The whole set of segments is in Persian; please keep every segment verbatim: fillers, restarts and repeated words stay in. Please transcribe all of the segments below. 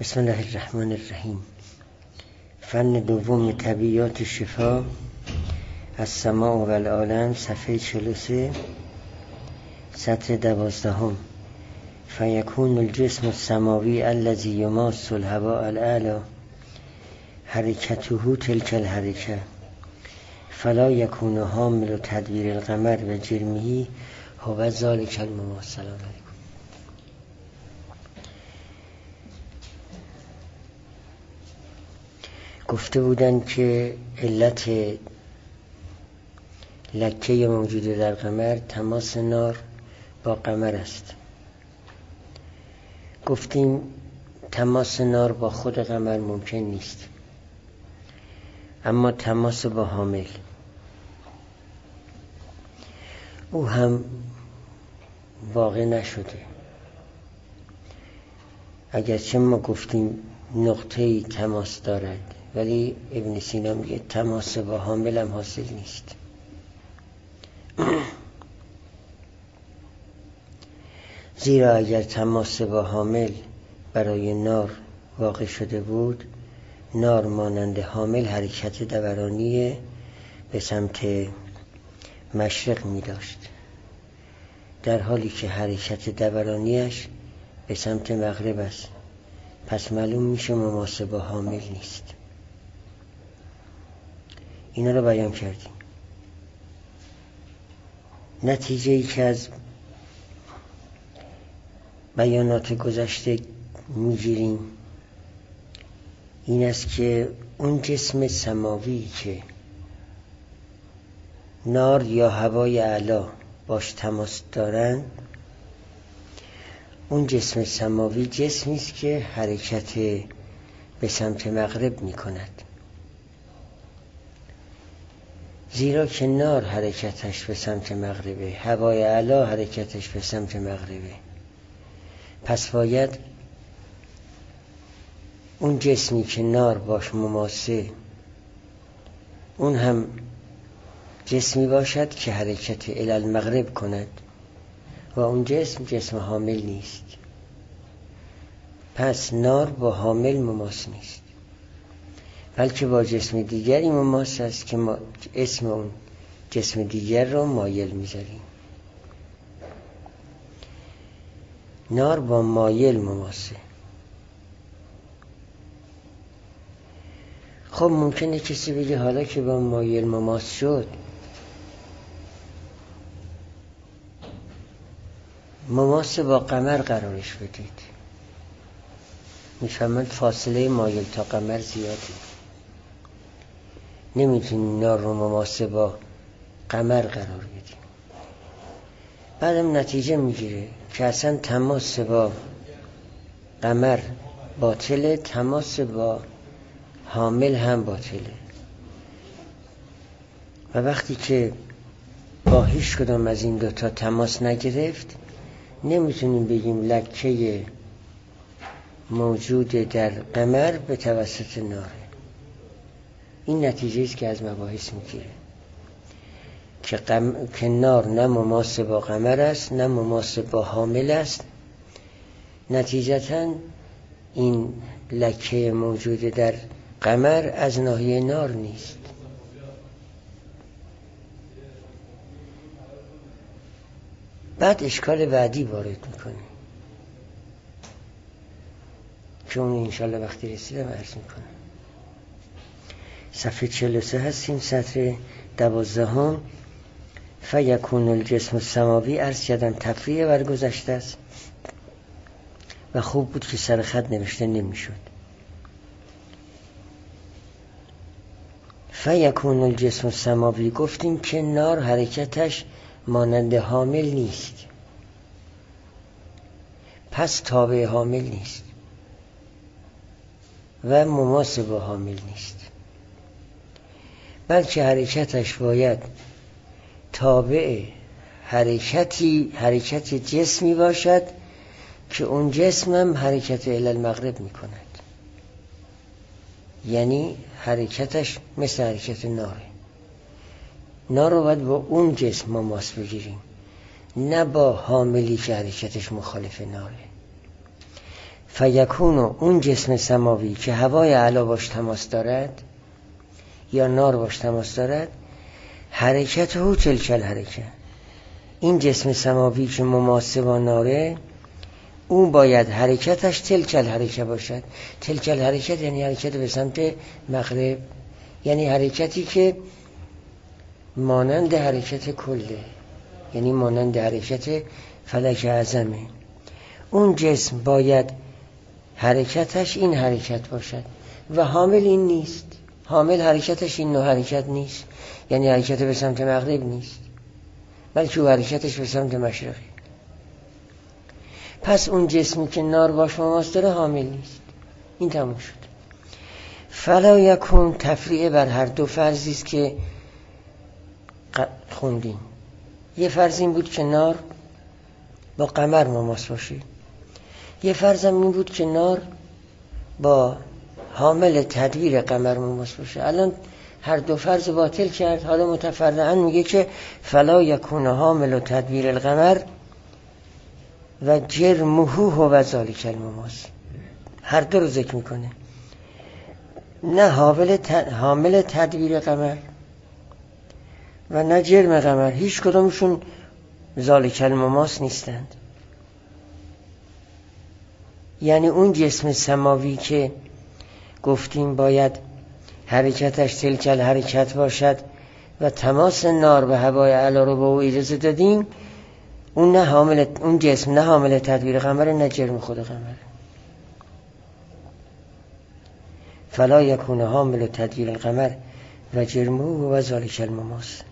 بسم الله الرحمن الرحیم. فن دوم طبیعیات شفا، السماع و العالم، صفحه چهل و سه، سطر دوازدهم. فیکون الجسم السماوی الذی یماس الهواء الاعلی حرکته تلک الحرکه فلا یکون حامل تدویر القمر و جرمه هو ذلک المماس. سلام علیکم. گفته بودند که علت لکه موجود در قمر تماس نار با قمر است. گفتیم تماس نار با خود قمر ممکن نیست، اما تماس با حامل او هم واقع نشده. اگرچه ما گفتیم نقطه‌ای تماس دارد، ولی ابن سینا میگه تماس با حامل هم حاصل نیست. زیرا اگر تماس با حامل برای نار واقع شده بود، نار مانند حامل حرکت دورانی به سمت مشرق می داشت، در حالی که حرکت دورانیش به سمت مغرب است. پس معلوم میشه مماس با حامل نیست. اینا رو بیان کردیم. نتیجه ای که از بیانات گذشته میگیریم این است که اون جسم سماوی که نار یا هوای اعلی باش تماس دارند، اون جسم سماوی جسمی است که حرکت به سمت مغرب می کند. زیرا که نار حرکتش به سمت مغربه، هوای اعلی حرکتش به سمت مغربه، پس باید اون جسمی که نار باش مماسه اون هم جسمی باشد که حرکت الی المغرب کند و اون جسم جسم حامل نیست. پس نار با حامل مماس نیست، بلکه با جسم دیگری مماس است که ما اسم اون جسم دیگر رو مایل میذاریم. نار با مایل مماسه. خب ممکنه کسی بگه حالا که با مایل مماس شد، مماس با قمر قرارش بدید. میفهمند فاصله مایل تا قمر زیاده، نمیتونیم نار رو مماس با قمر قرار بدیم. بعدم نتیجه میگیره که اصلا تماس با قمر باطله، تماس با حامل هم باطله. و وقتی که با هیچ کدام از این دوتا تماس نگرفت، نمیتونیم بگیم لکه موجود در قمر به توسط ناره. این نتیجه است که از مباحث میگیره که, قم... که نار نه مماس با قمر است نه مماس با حامل است. نتیجتاً این لکه موجود در قمر از ناحیه نار نیست. بعد اشکال بعدی وارد میکنه که اون انشالله وقتی رسیدم عرض میکنم. صفحه چهل و سه هستیم، سطر دوازدهم. فیکون الجسم السماوی، عرض کردم تفریع برگذشته است و خوب بود که سر خط نوشته نمیشد. فیکون الجسم السماوی گفتیم که نار حرکتش مانند حامل نیست، پس تابع حامل نیست و مماس با حامل نیست، بلکه حرکتش باید تابع حرکتی حرکت جسمی باشد که اون جسم هم حرکت الی المغرب می کند. یعنی حرکتش مثل حرکت ناره. نار رو باید با اون جسم مماس بگیریم، نه با حاملی که حرکتش مخالف ناره. فیکونو اون جسم سماوی که هوای اعلی باش تماس دارد یا نار باش تماس دارد، حرکت او تلک الحرکت، این جسم سماوی که مماسه با ناره اون باید حرکتش تلک الحرکت باشد. تلک الحرکت یعنی حرکت به سمت مغرب، یعنی حرکتی که مانند حرکت کله، یعنی مانند حرکت فلک اعظمه. اون جسم باید حرکتش این حرکت باشد و حامل این نیست. حامل حرکتش این نوع حرکت نیست، یعنی حرکت به سمت مغرب نیست، بلکه او حرکتش به سمت مشرقی. پس اون جسمی که نار باش مماس داره حامل نیست. این تموم شد. فلا یکون تفریع بر هر دو فرضی است که خوندیم. یه فرض این بود که نار با قمر مماس باشه، یه فرض هم این بود که نار با حامل تدویر قمر مماس باشه. الان هر دو فرض باطل کرد. حالا متفرعاً میگه که فلا یکون حامل و تدویر القمر و جرمه و ذالک المماس. هر دو رو ذکر میکنه، نه حامل حامل تدویر قمر و نه جرم قمر، هیچ کدومشون ذالک المماس نیستند. یعنی اون جسم سماوی که گفتیم باید حرکتش تلک الحرکت باشد و تماس نار به هوای اعلی رو به او اجازه دادیم، اون نه حامل، اون جسم نه حامل تدویر قمر نه جرم خود قمر. فلا یکون حامل تدویر القمر و جرمه و ذالک المماس.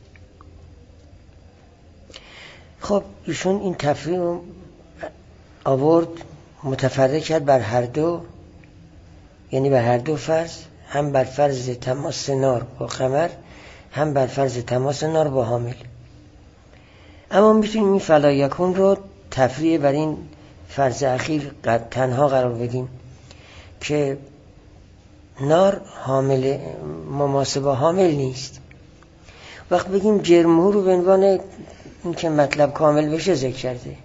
خب ایشون این تفریع رو آورد، متفرع کرد بر هر دو، یعنی بر هر دو فرض، هم بر فرض تماس نار با قمر، هم بر فرض تماس نار با حامل. اما میتونیم این فلا یکون رو تفریع بر این فرض اخیر تنها قرار بدیم که نار حامل مماس با حامل نیست. وقت بگیم جرمه رو به عنوان این که مطلب کامل بشه ذکر کرده.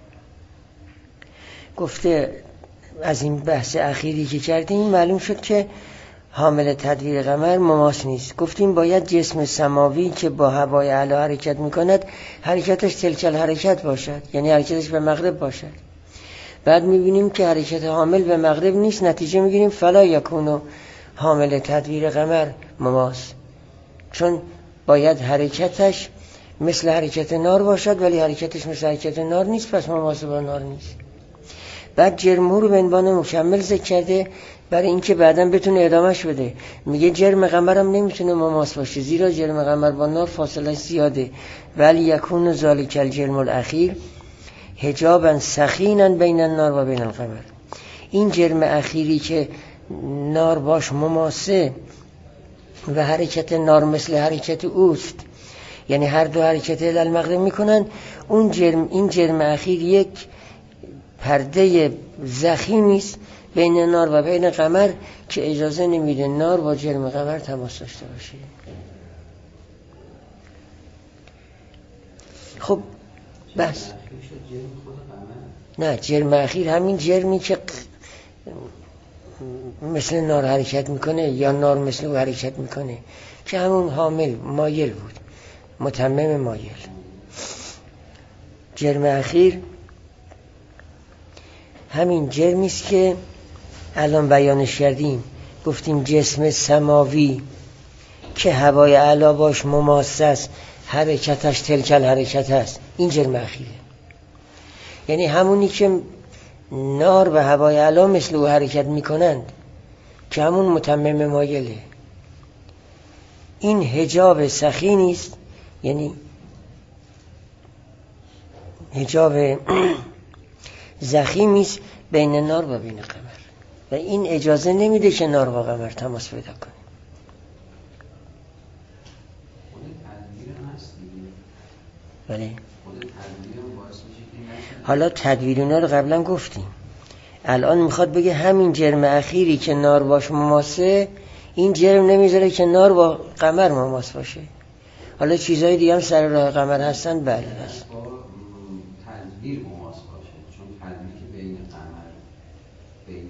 گفته از این بحث اخیری که کردیم معلوم شد که حامل تدویر قمر مماس نیست. گفتیم باید جسم سماوی که با هوای اعلی حرکت میکند حرکتش تلک الحرکت باشد، یعنی حرکتش به مغرب باشد. بعد میبینیم که حرکت حامل به مغرب نیست، نتیجه میگیریم فلا یکونو حامل تدویر قمر مماس، چون باید حرکتش مثل حرکت نار باشد ولی حرکتش مثل حرکت نار نیست، پس مماس با نار نیست. بعد جرمه رو به عنوان مکمل ذکر کرده برای اینکه بعداً بتونه ادامهش بده. میگه جرم قمر هم نمیتونه مماس باشه، زیرا جرم قمر با نار فاصله زیاده. ولی یکون ذالک الجرم الاخیر حجابا سخینا بین النار و بین القمر. این جرم اخیری که نار باش مماسه و حرکت نار مثل حرکت اوست، یعنی هر دو حرکت الی المغرب میکنن، اون جرم، این جرم اخیر یک پرده ضخیمی است بین نار و بین قمر که اجازه نمیده نار با جرم قمر تماس داشته باشه. خب بس نه، جرم اخیر همین جرمی که مثل نار حرکت میکنه یا نار مثل او حرکت میکنه که همون حامل مایل بود، متمم مایل. جرم اخیر همین جرمی است که الان بیانش کردیم. گفتیم جسم سماوی که هوای اعلی باش مماس است، حرکتش تلک الحرکت است، این جرم اخیره. یعنی همونی که نار و هوای اعلی مثل او حرکت میکنند که همون متمم مایله. این حجاب سخینی است، یعنی حجاب ضخیمی است بین نار و بین قمر و این اجازه نمیده که نار و قمر تماس پیدا کنه. بله. حالا تدویر اینا رو قبلا گفتیم. الان میخواد بگه همین جرم اخیری که نار باش مماسه، این جرم نمیذاره که نار با قمر مماس باشه. حالا چیزهای دیگه هم سر راه قمر هستن. بله هست. تدویر مماس باشه، چون تدویر که بین قمر بین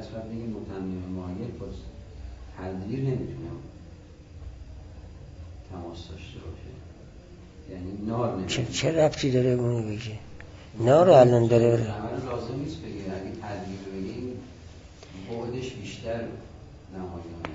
باید بگیم متمم مایل باز تدویر نمیتونه تماس داشته باشه، یعنی نار نمیتونه. چه, چه ربطی داره اونو بگه؟ نار الان داره عمل لازم نیست بگه، اگه تدویر بگیم بعدش بیشتر نمایانه.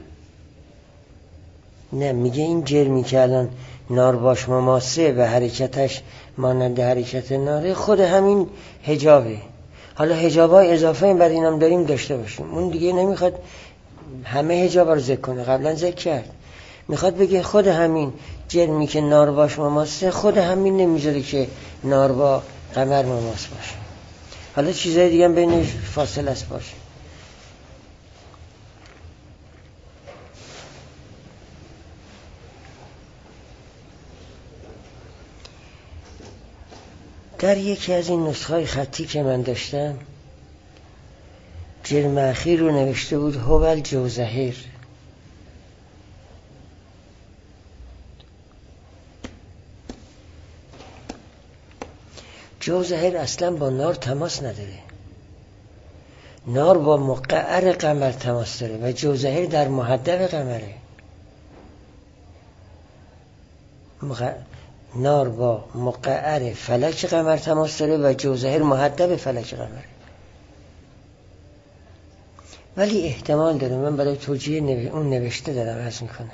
نه میگه این جرمی که الان نار باش مماسه و حرکتش مانند حرکت ناره خود همین حجابه. حالا حجابای اضافه این بعد اینم داریم داشته باشیم. اون دیگه نمیخواد همه حجاب رو ذکر کنه، قبلا ذکر کرد. میخواد بگه خود همین جرمی که نار باش مماسه خود همین نمیذاره که نار با قمر مماس باشه. حالا چیزای دیگه هم بینش فاصله است باشه. در یکی از این نسخه‌های خطی که من داشتم جرم اخیر رو نوشته بود هوال جوزهر. جوزهر اصلا با نار تماس نداره، نار با مقعر قمر تماس داره و جوزهر در محدب قمره. مق... نار با مقعر فلک قمر تماس داره و جوزهر محدب فلک قمره. ولی احتمال داره، من برای توجیه نو... اون نوشته دارم عرض میکنم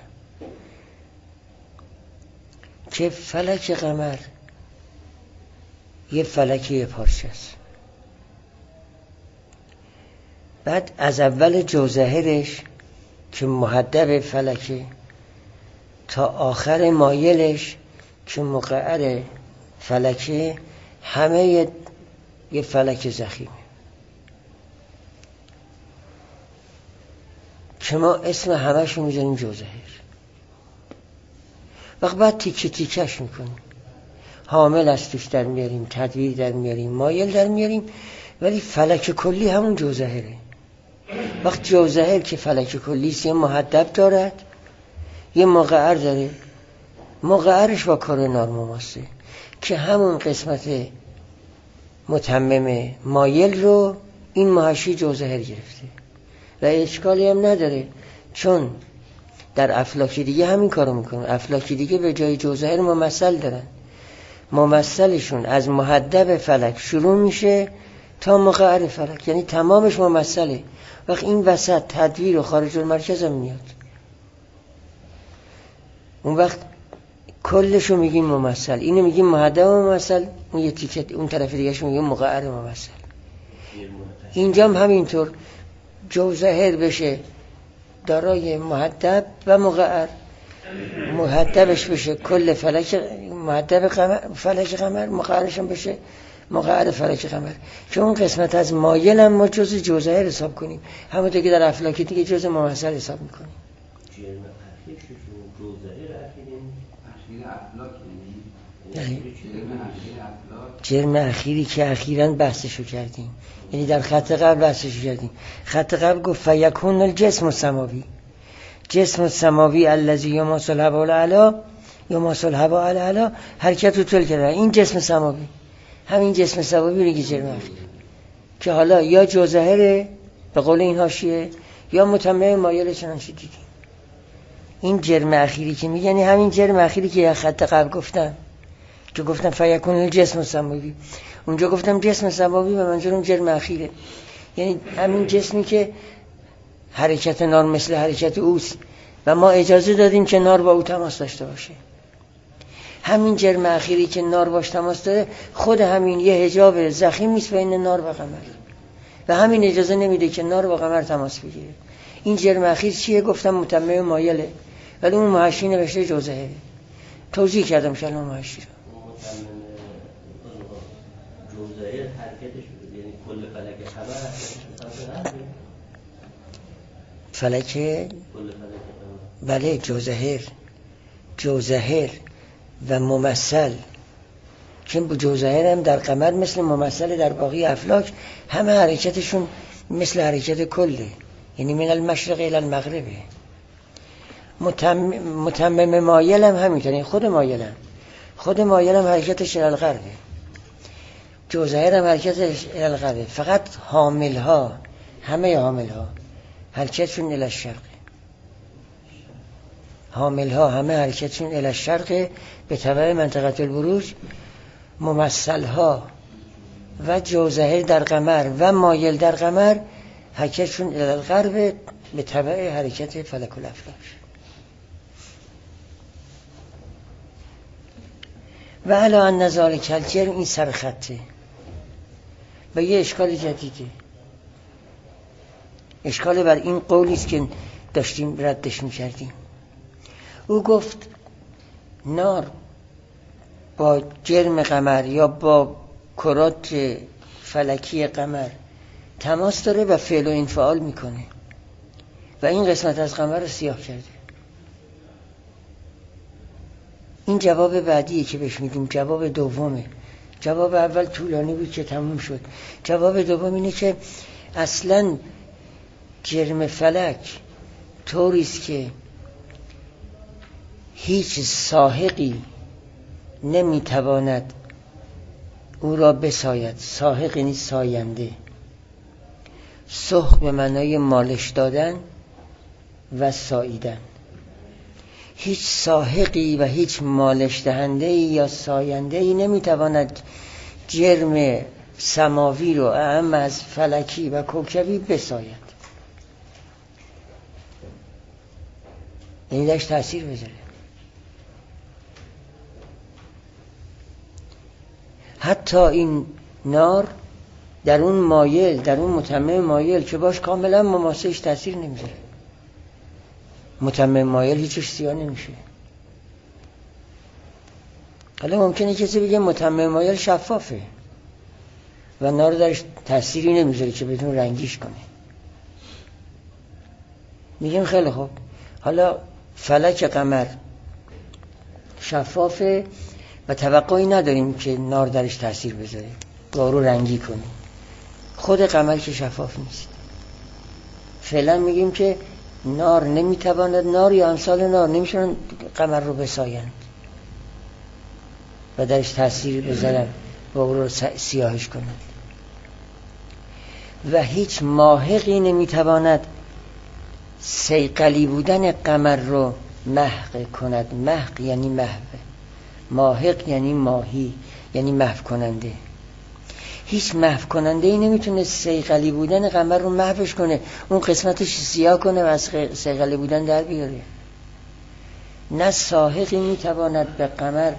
که فلک قمر یه فلک یه پارچه است. بعد از اول جوزهرش که محدب فلکه تا آخر مایلش که مقعر فلکه همه یه, یه فلک ضخیمه که ما اسم همه‌شو میذاریم جوزهر. وقت بعد تیکه تیکش میکنیم، حامل از توش در میاریم، تدویر در میاریم، مایل در میاریم، ولی فلک کلی همون جوزهره. وقت جوزهر که فلک کلیست یه محدب دارد یه مقعر داره، مقعرش با کار نار مماسه که همون قسمت متمم مایل رو این محشی جوزهر گرفته و اشکالی هم نداره، چون در افلاکی دیگه همین کارو میکنن. افلاکی دیگه به جای جوزهر ممثل دارن، ممثلشون از محدب فلک شروع میشه تا مقعر فلک، یعنی تمامش ممثله. وقت این وسط تدویر و خارج المرکز هم میاد، اون وقت کلشو میگیم ممثل، اینو میگیم محدب ممثل، اون یه تیکه اون طرف دیگه شو میگیم مقعر ممثل. اینجا هم همینطور جوزهر بشه دارای محدب و مقعر، محدبش بشه کل فلک محدب قمر فلک قمر، مقعرش هم بشه مقعر فلک قمر، که اون قسمت از مایل هم ما جز جوزهر حساب کنیم، همونطور که در افلاکی دیگه جز ممثل حساب میکنیم. جرم اخیری که اخیراً بحثشو کردیم، یعنی در خط قبل بحثشو کردیم. خط قبل گفت فیکون الجسم السماوی، جسم السماوی الذی یماس الهوا الاعلی یماس الهوا الاعلی حرکت رو طول کرده. این جسم سماوی، همین جسم سماوی رو که جرم اخیر که حالا یا جوزهره به قول این حاشیه یا متمم مایل چنانچه دیدیم. این جرم اخیری که میگن یعنی همین جرم اخیری که خط قبل گفتم که گفتم فیکون الجسم السماوی، اونجا گفتم جسم سماوی و منظورم جرم اخیره، یعنی همین جسمی که حرکت نار مثل حرکت اوست و ما اجازه دادیم که نار با او تماس داشته باشه. همین جرم اخیری که نار باش تماس داره خود همین یه حجاب ضخیم نیست بین نار و قمر و همین اجازه نمیده که نار با قمر تماس بگیره. این جرم اخیر چیه؟ گفتم متمم مایله، ولی اون محشی نوشته جوزهره. توضیح کردم شلون محشی رو. جوزهر حرکتش یعنی کل فلک خبر فلک بله جوزهر جوزهر و ممثل، چون جوزهر هم در قمر مثل ممثل در باقی افلاک، همه حرکتشون مثل حرکت کله، یعنی من المشرق الى المغربه. متمم متمم مایل هم همینطوره، خود مایل هم خود مایل هم حرکتش الى الغربه، جوزهر هم حرکتش الى الغربه. فقط حامل ها همه حامل ها حرکتشون الی الشرق، حامل ها همه حرکتشون الی الشرق به تبع منطقه البروج. ممثل ها و جوزهر در قمر و مایل در قمر حرکتشون الی الغرب به تبع حرکت فلک الافلاک. و علی ان ذلک الجرم، این سر خطه و یه اشکال جدیده. اشکال بر این قولی است که داشتیم ردش می‌کردیم. او گفت نار با جرم قمر یا با کرات فلکی قمر تماس داره و فعل و انفعال میکنه و این قسمت از قمر رو سیاه کرده. این جواب بعدیه که بهش میدیم، جواب دومه. جواب اول طولانی بود که تموم شد. جواب دوم اینه که اصلاً جرم فلک طوریست که هیچ ساحقی نمیتواند او را بساید. ساحق یعنی ساینده. سحق به معنای مالش دادن و ساییدن. هیچ ساحقی و هیچ مالش دهنده‌ای یا ساینده‌ای نمیتواند جرم سماوی رو اعم از فلکی و کوکبی بساید، یعنی درش تأثیر بذاره. حتی این نار در اون مایل، در اون متمم مایل که باش کاملا مماسهش تأثیر نمیذاره. متمم مایل هیچش سیاه نمیشه. حالا ممکنه کسی بگه متمم مایل شفافه و نار درش تأثیری نمیذاره که بدون رنگیش کنه. میگیم خیلی خوب، حالا فلک قمر شفافه و توقعی نداریم که نار درش تأثیر بذاره، دارو رنگی کنه. خود قمر که شفاف نیست. فعلا میگیم که نار نمیتواند، نار یا امثال نار نمیشونن قمر رو بسایند و درش تأثیر بذارن و او رو سیاهش کنند. و هیچ ماهقی نمیتواند صیقلی بودن قمر رو محق کند. محق یعنی محو، ماهق یعنی ماهی، یعنی محو کننده. هیچ محو کننده ای نمیتونه صیقلی بودن قمر رو محوش کنه، اون قسمتش سیاه کنه و از صیقلی بودن در بیاره. نه ساحقی میتواند به قمر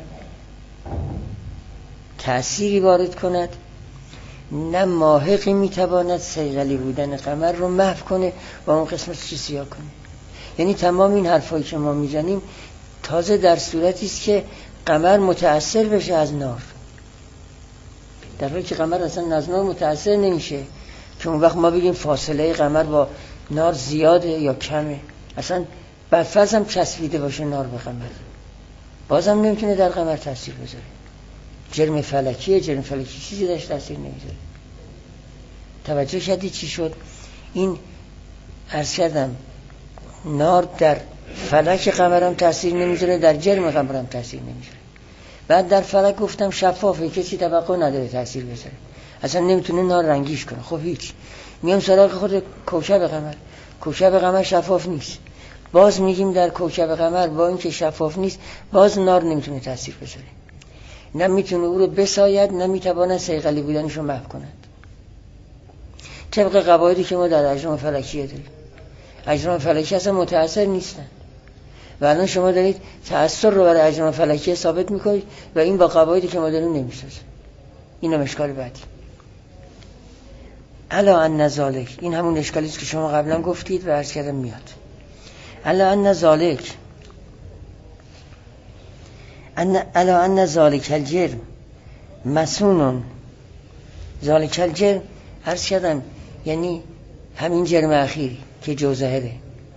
تأثیری وارد کند، نه ماهقی میتواند صیقلی بودن قمر رو محو کنه و اون قسمتش سیاه کنه. یعنی تمام این حرفایی که ما میزنیم تازه در صورتی است که قمر متأثر بشه از نار، در حالی که قمر اصلا از نار متأثر نمیشه. که اون وقت ما بگیم فاصله قمر با نار زیاده یا کمه، اصلا برفرض هم چسبیده باشه نار به قمر، بازم نمیتونه در قمر تأثیر بذاره. جرم فلکیه، جرم فلکی چیزی درش تأثیر نمیذاره. توجه کردی چی شد؟ این عرض کردم نار در فلک قمرم تأثیر نمیذاره، در جرم قمرم تأثیر نمیذاره. بعد در فلک گفتم شفافه، کسی توقع نداره تأثیر بذاره، اصلا نمیتونه نار رنگیش کنه. خب هیچ. میام سراغ خود کوکب قمر. کوکب قمر شفاف نیست، باز میگیم در کوکب قمر با اینکه شفاف نیست باز نار نمیتونه تأثیر بذاره، نه میتونه او رو بساید، نه میتواند صیقلی بودنش رو محو کند. طبق قواعدی که ما در اجرام فلکیه داریم. اجرام فلکی اصلا متأثر نیستن و الان شما دارید تأثیر رو برای اجرام فلکی ثابت میکنید و این با قواعدی که ما داریم نمیسازه. این هم اشکال بعدی. الا ان ذالک، این همون اشکالی است که شما قبلا گفتید و عرض کردم میاد. الا ان ذالک ان الا ان ذالک الجرم مسونون. ذالک الجرم عرض کردم یعنی همین جرم اخیری که جوزهره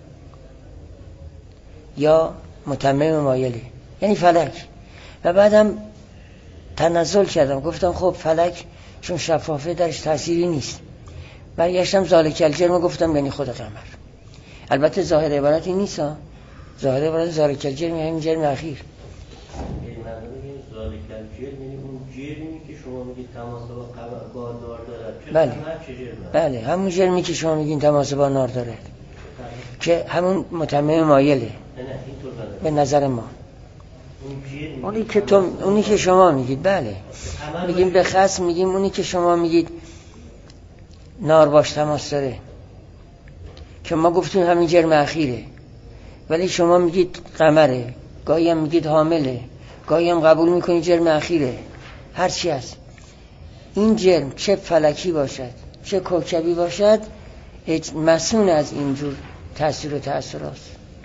یا متمم مایله، یعنی فلک. و بعدم تنزل کردم گفتم خب فلک چون شفافه درش تأثیری نیست، برگشتم ذالک الجرم گفتم یعنی خود قمر. البته ظاهر عبارت این نیست ها، ظاهر عبارت ذالک الجرم یعنی جرم اخیر. ذالک الجرم یعنی اون جرمی که شما میگید تماس با قمر با نار دارد، بله چه جرمه؟ بله همون جرمی که شما میگین تماس با نار داره که همون متمم مایله. نه نه اینطور به نظر ما اونی که تو اونی که شما میگید بله میگیم به خصم میگیم اونی که شما میگید نار باش تماس داره که ما گفتیم همین جرم اخیره، ولی شما میگید قمره، گاهی هم میگید حامله، گاهی هم قبول میکنید جرم اخیره. هر چی هست این جرم چه فلکی باشد چه کوکبی باشد مسئول از اینجور تأثیر و تأثیرات.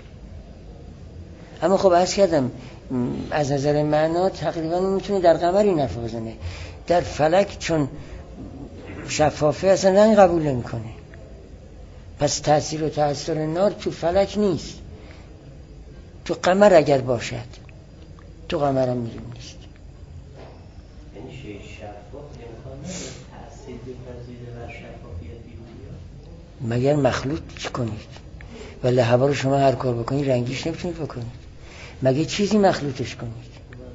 اما خب عرض کردم از نظر معنا تقریبا میتونه در قمر این حرف بزنه، در فلک چون شفافه اصلا رنگ قبول نمیکنه. پس تأثیر و تأثیر نار تو فلک نیست، تو قمر اگر باشد، تو قمر هم میریم نیست. یعنی شیء شفاف امکان نداره تأثیر بپذیره و شفافیت بیرون بیاد؟ مگر مخلوط چی کنید؟ ولی هوا رو شما هر کار بکنید رنگیش نمیتونید بکنید. مگه چیزی مخلوطش کنید؟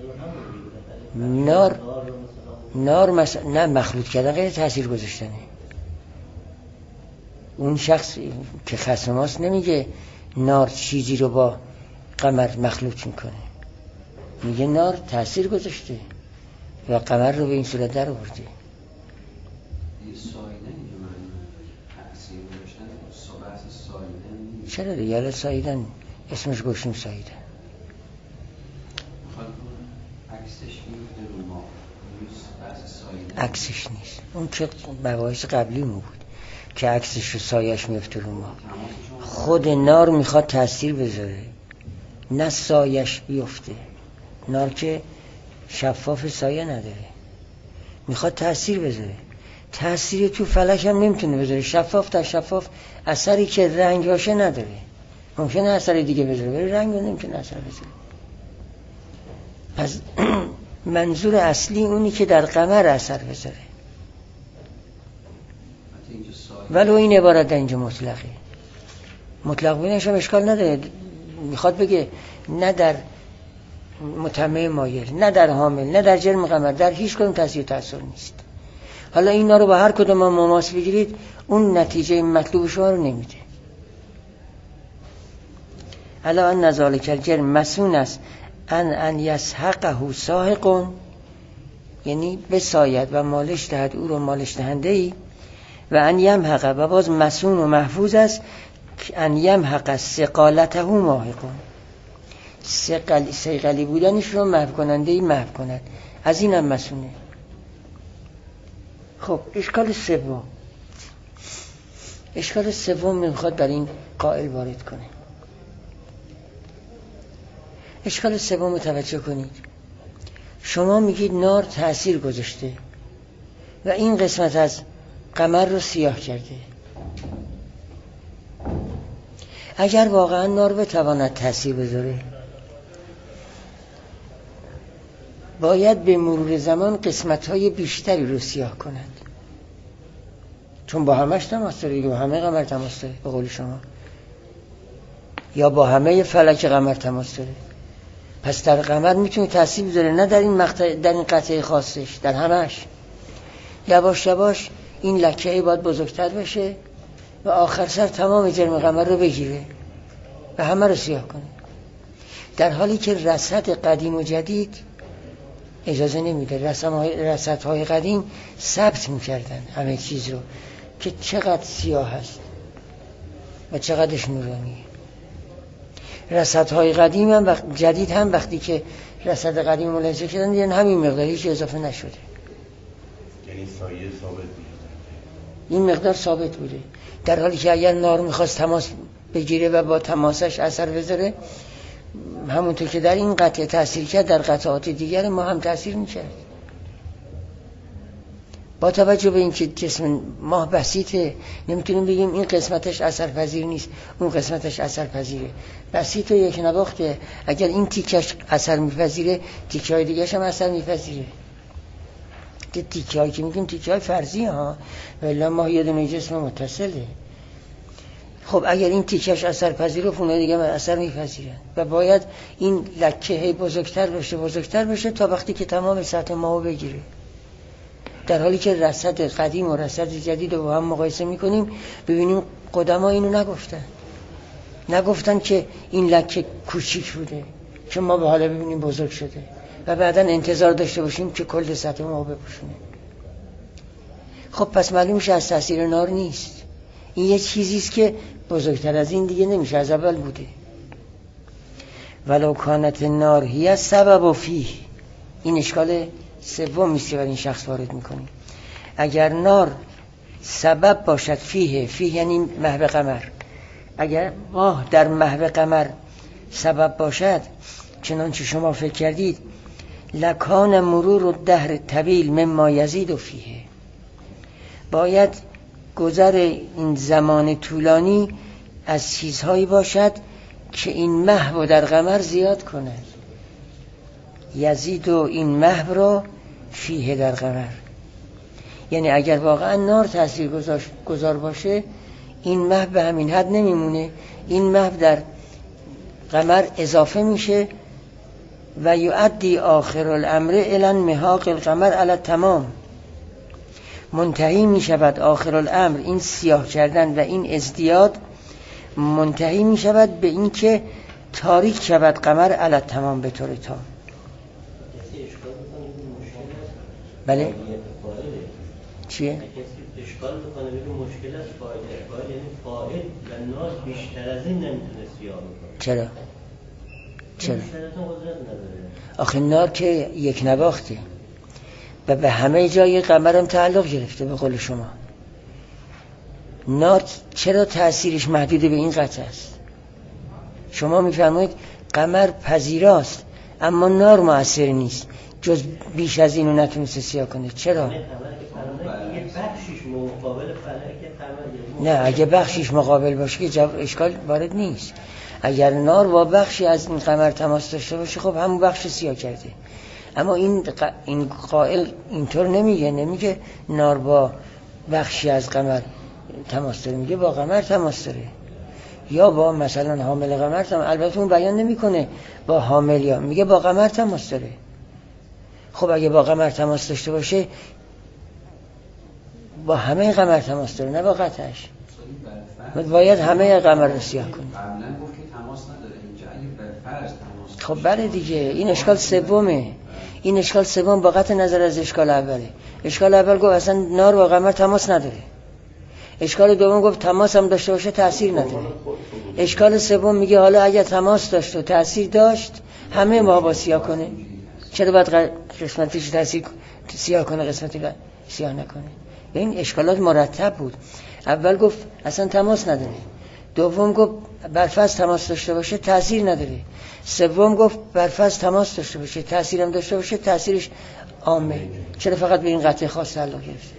نار نار مثلا نه مخلوط کردن غیر تأثیر گذاشتنه. اون شخص که خصم ماست نمیگه نار چیزی رو با قمر مخلوط میکنه، میگه نار تأثیر گذاشته و قمر رو به این صورت در آورده. یه سایدن اینجا من تأثیر گذاشتن صحبت سایدن نیست. چرا دیگه سایدن اسمش گوشیم سایدن عکسش میفته رو ما عکسش نیست. اون که مباحث قبلی مو بود که عکسش رو سایش میفته رو ما. خود نار میخواد تأثیر بذاره نه سایش بیفته. نار که شفاف سایه نداره، میخواد تأثیر بذاره. تأثیری تو فلک هم نمیتونه بذاره. شفاف تا شفاف اثری که رنگ باشه نداره. ممکنه اثر دیگه بذاره ولی رنگ رو نمیتونه اثر بذاره. پس منظور اصلی اونی که در قمر اثر بذاره. ولو این عبارت در اینجا مطلقه. مطلق بینش هم اشکال نداره. میخواد بگه نه در متمم مایل، نه در حامل، نه در جرم قمر، در هیچ کدوم تأثیر تأثیر نیست. حالا اینا رو با هر کدوم مماس بگیرید اون نتیجه مطلوب شما رو نمیده. حالا ان ذالک الجرم مسئول است ان ان یسحقه ساحق، یعنی بساید و مالش دهد او رو مالش دهنده ای، و ان یمحق و باز مسئول و محفوظ است ان یمحق ثقالته ماحق، ثقل ثقلی بودنش رو محو کننده ای محو کند. از این هم مسئوله. خب اشکال سوم اشکال سوم میخواد در این قائل وارد کنه. اشکال سوم رو توجه کنید. شما میگید نار تأثیر گذاشته و این قسمت از قمر رو سیاه کرده. اگر واقعا نار بتواند تأثیر بذاره باید به مرور زمان قسمت‌های بیشتری رو سیاه کند، چون با همش تماس داره، با همه قمر تماس داره به قول شما، یا با همه فلک قمر تماس داره. پس در قمر میتونه تأثیر بذاره، نه در این مقطع، در این قطعه خاصش، در همش. یواش یواش این لکه باید بزرگتر بشه و آخر سر تمام جرم قمر رو بگیره و همه رو سیاه کنه، در حالی که رصد قدیم و جدید اجازه نمیده. رصدهای قدیم ثبت میکردن همه چیز رو که چقدر سیاه هست و چقدرش نورانیه. رصدهای قدیم هم وقت جدید هم وقتی که رصد قدیم ملاحظه کردن دیدن همین مقدار، هیچ اضافه نشده. یعنی سایه ثابت بوده، این مقدار ثابت بوده، در حالی که اگر نار میخواست تماس بگیره و با تماسش اثر بذاره همونطور که در این قطعه تأثیر کرد در قطعات دیگر ما هم تأثیر میکرد. با توجه به اینکه جسم ماه بسیطه نمیتونیم بگیم این قسمتش اثر پذیر نیست اون قسمتش اثر پذیره. بسیط و یک نواخته، اگر این تیکش اثر میپذیره تیکه های دیگرش هم اثر میپذیره. تیکه هایی که میگیم تیکه های فرضی ها، ولی ما یه دونه جسم متصله. خب اگر این تیکش اثر پذیره اون دیگه اثر میپذیرن و باید این لکه هی بزرگتر بشه بزرگتر بشه تا وقتی که تمام سطح ماهو بگیره. در حالی که رصد قدیم و رصد جدید رو با هم مقایسه میکنیم ببینیم قدما اینو نگفتن. نگفتن که این لکه کوچیک بوده که ما به حالا ببینیم بزرگ شده و بعدا انتظار داشته باشیم که کل سطح ما بپوشونه. خب پس معلوم میشه از تاثیر نار نیست. این یه چیزیست که بزرگتر از این دیگه نمیشه، از اول بوده. ولو کانت النار هی السبب و فیه. این اشکال سوم میست که برای این شخص وارد میکنیم. اگر نار سبب باشد، فیه، فیه یعنی محو قمر، اگر ماه در محو قمر سبب باشد چنانچه شما فکر کردید، لکان مرور الدهر طویل مما یزید فیه، باید گذر این زمان طولانی از چیزهایی باشد که این محو در قمر زیاد کند. یزید و این محو را فیه در قمر، یعنی اگر واقعا نار تأثیر گذار باشه این محو به همین حد نمیمونه، این محو در قمر اضافه میشه و یؤدی آخر الامر الی انمحاق القمر علی التمام. منتهی میشود آخر الامر، این سیاه کردن و این ازدیاد منتهی میشود به این که تاریک شود قمر علی التمام به طور تام. بله چیه؟ اشکال بکنه بگه مشکل از فاعل، فاعل یعنی فاعل و نار بیشتر از این نمیتونه سیاه بکنه. چرا؟ چرا؟ بیشتر از این قدرت نداره. آخه نار که یک نواخته و به همه جای قمرم تعلق گرفته. به قول شما نار چرا تأثیرش محدود به این قطع است؟ شما میفرمایید قمر پذیراست اما نار مؤثر نیست، جز بیش از اینو نتونسته سیاه کنه. چرا؟ نه، اگه بخشیش مقابل باشه که جواب اشکال وارد نیست. اگر نار با بخشی از این قمر تماس داشته باشه خب همون بخش سیاه کرده. اما این ق... این قائل اینطور نمیگه، نمیگه نار با بخشی از قمر تماس داره، میگه با قمر تماس داره یا با مثلا حامل قمر تماس. البته اون بیان نمیکنه با حامل، یا میگه با قمر تماس داره. خب اگه با قمر تماس داشته باشه با همه قمر تماس داره، نه با قطعش. باید همه قمر رو سیاه کنی. قبلا گفت که تماس نداره، اینجا اگه بالفرض تماس. خب بله دیگه، این اشکال سومه. این اشکال سوم با قطع نظر از اشکال اوله. اشکال اول گفت اصلا نار با قمر تماس نداره. اشکال دوم گفت تماس هم داشته باشه تأثیر نداره. اشکال سوم میگه حالا اگه تماس داشت و تأثیر داشت همه ما با سیاه کنه، چرا باید قسمتیش تأثیر سیاه کنه قسمتی سیاه نکنه؟ این اشکالات مرتب بود. اول گفت اصلا تماس نداره، دوم گفت برفرض تماس داشته باشه تأثیر نداره، سوم گفت برفرض تماس داشته باشه تأثیر هم داشته باشه تأثیرش عامه. چرا فقط به این قطعه خاص تعلق گرفته؟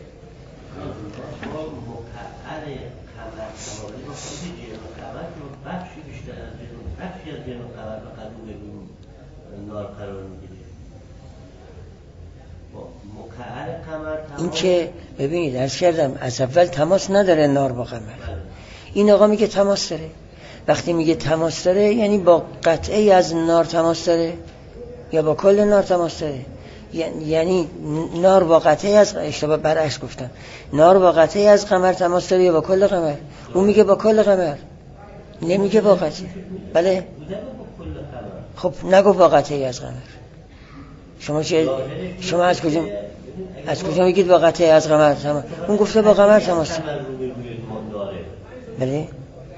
این که ببینید عرض کردم از اول تماس نداره نار با قمر. این آقا میگه تماس داره. وقتی میگه تماس داره یعنی با قطعه از نار تماس داره یا با کل نار تماس داره؟ یعنی نار با قطعه از، اشتباه برعکس گفتم، نار با قطعه از قمر تماس داره یا با کل قمر؟ اون میگه با کل قمر، نمیگه با قطعه. بله خب نگو با قطعه از قمر. شما چه شما از کجا از کجا میگید با قطعه از قمر تماس؟ اون گفته با قمر تماس. بله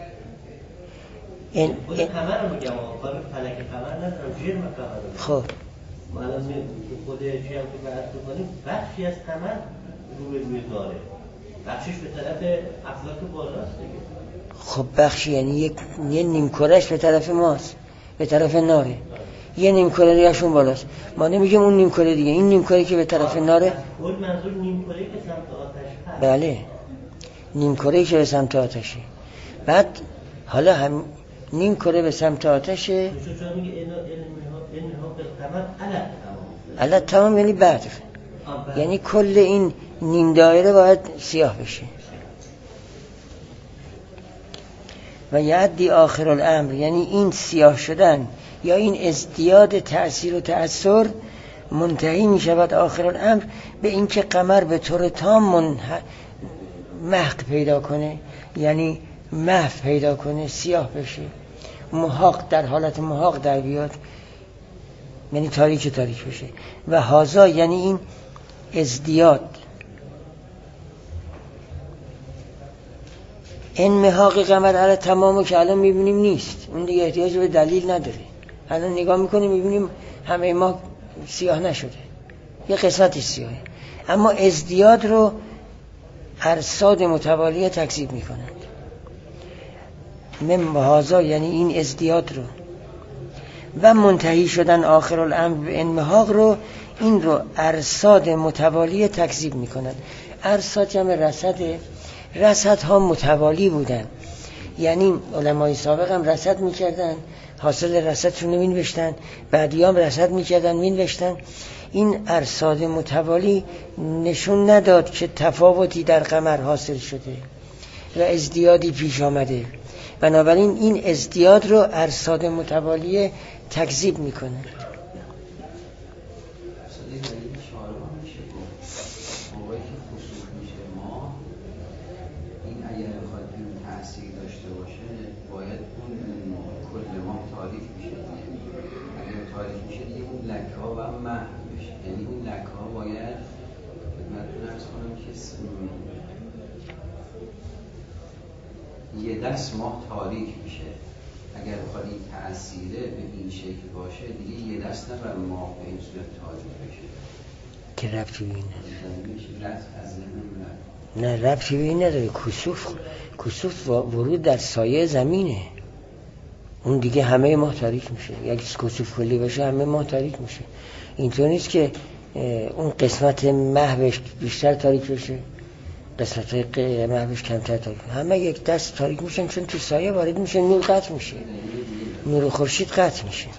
این این قمر رو میگم، آقا فلک قمر ندارم، جرم قمر. خب ما الان خود چی هم که بحث بکنیم بخشی از قمر رو به روی داره، بخشش به طرف افلاک بالاست دیگه. خب بخشی یعنی یک یه نیم کرهش به طرف ماست، به طرف ناره. یه نیم کره دیگه‌شون بالاست. ما نمیگیم اون نیم کره دیگه، این نیم کره که به طرف ناره. کل منظور نیم کره که سمت آتش هست. بله نیم کره که به سمت آتشه. بعد حالا هم نیم کره به سمت آتشه. چون میگه اینا اینها به قمر علت تمام. علت تمام یعنی بعد. یعنی کل این نیم دایره باید سیاه بشه. و یعدی آخر الامر، یعنی این سیاه شدن یا این ازدیاد تأثیر و تأثیر منتهی می شود آخر الامر به اینکه قمر به طور تام محق پیدا کنه، یعنی محو پیدا کنه، سیاه بشه، محاق، در حالت محاق در بیاد، یعنی تاریک تاریک بشه. و هازا یعنی این ازدیاد، انمحاق قمر علی تمامو که الان میبینیم نیست، اون دیگه احتیاج به دلیل نداره. الان نگاه میکنیم میبینیم همه ما سیاه نشده، یه قسمتش سیاهه، اما ازدیاد رو ارصاد متوالیه تکذیب میکنند. من هازا یعنی این ازدیاد رو، و منتهی شدن آخر الامر به انمحاق رو، این رو ارصاد متوالیه تکذیب میکنند. ارصاد جمع رصده، رصدها متوالی بودن، یعنی علمای سابق هم رصد میکردن، حاصل رصدشون رو مینوشتن، بعدی هم رصد میکردن مینوشتن. این ارصاد متوالی نشون نداد که تفاوتی در قمر حاصل شده و ازدیادی پیش آمده، بنابراین این ازدیاد رو ارصاد متوالی تکذیب میکنه. یه دست ماه تاریک میشه، اگر بخواد این تأثیره به این شکل باشه دیگه یه دست نبر ماه به این صورت تاریک بشه که ربطی به این نداره. نه ربطی به این نداره. کسوف کسوف ورود در سایه زمینه، اون دیگه همه ماه تاریک میشه. یک کسوف کلی باشه همه ماه تاریک میشه. اینطور نیست که اون قسمت محوش بیشتر تاریک بشه، قسمت های محوش کمتر تاریک، همه یک دست تاریک میشن، چون تو سایه وارد میشه، نور قطع میشه، نور خورشید قطع میشه.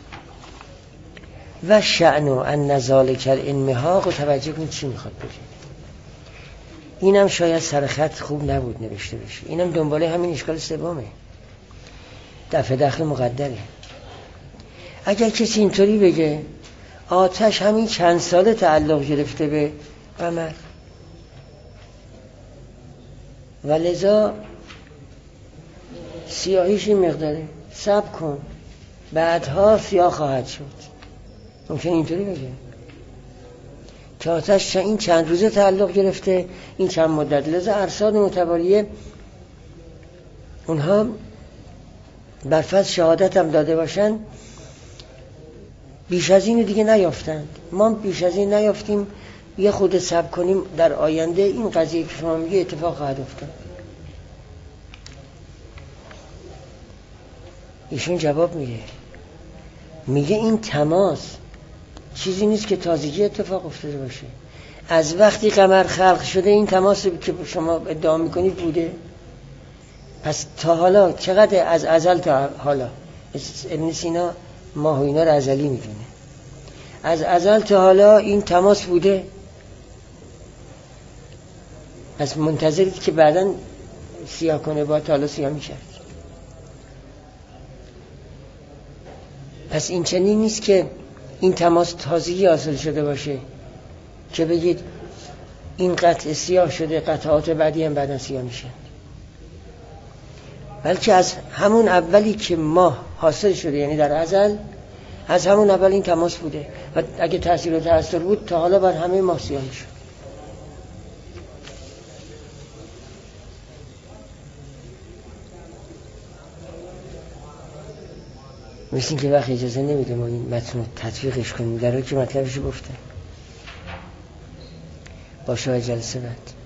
و شأنو ان ذالک الانمحاق، و توجه کن چی میخواد بگه. اینم شاید سر خط خوب نبود نوشته بشه، اینم دنباله همین اشکال سومه، دفع داخل مقدره. اگر کسی اینطوری بگه آتش همین چند ساله تعلق گرفته به قمر و لذا سیاهیش این مقداره، صبر کن بعدها سیاه خواهد شد، ممکن اینطوری بگه که آتش این چند روزه تعلق گرفته، این چند مدت، لذا ارصاد متوالیه اونها برفض شهادت هم داده باشن بیش از این دیگه نیافتند. ما بیش از این نیافتیم، یه خود صبر کنیم، در آینده این قضیه که شما میگه اتفاق خواهد افتاد. ایشون جواب میگه میگه این تماس چیزی نیست که تازگی اتفاق افتاده باشه، از وقتی قمر خلق شده این تماس که شما ادعا میکنید بوده. پس تا حالا چقدر از ازل تا حالا؟ ابن سینا ماه و اینا رو ازلی میدونه، از ازل تا حالا این تماس بوده. پس منتظرید که بعداً سیاه کنه، با تا حالا سیاه میکرد. پس این چنین نیست که این تماس تازگی حاصل شده باشه که بگید این قطع سیاه شده، قطعات بعدی هم بعداً سیاه میشن، بلکه از همون اولی که ماه حاصل شده، یعنی در ازل، از همون اول این تماس بوده و اگه تأثیر و تأثیر بود تا حالا بر همه ماه سیاه میشد. مثل این که وقت اجازه نمیده ما این متن رو تطبیقش کنیم، در حالی که مطلبش رو گفته. با شاید جلسه بعد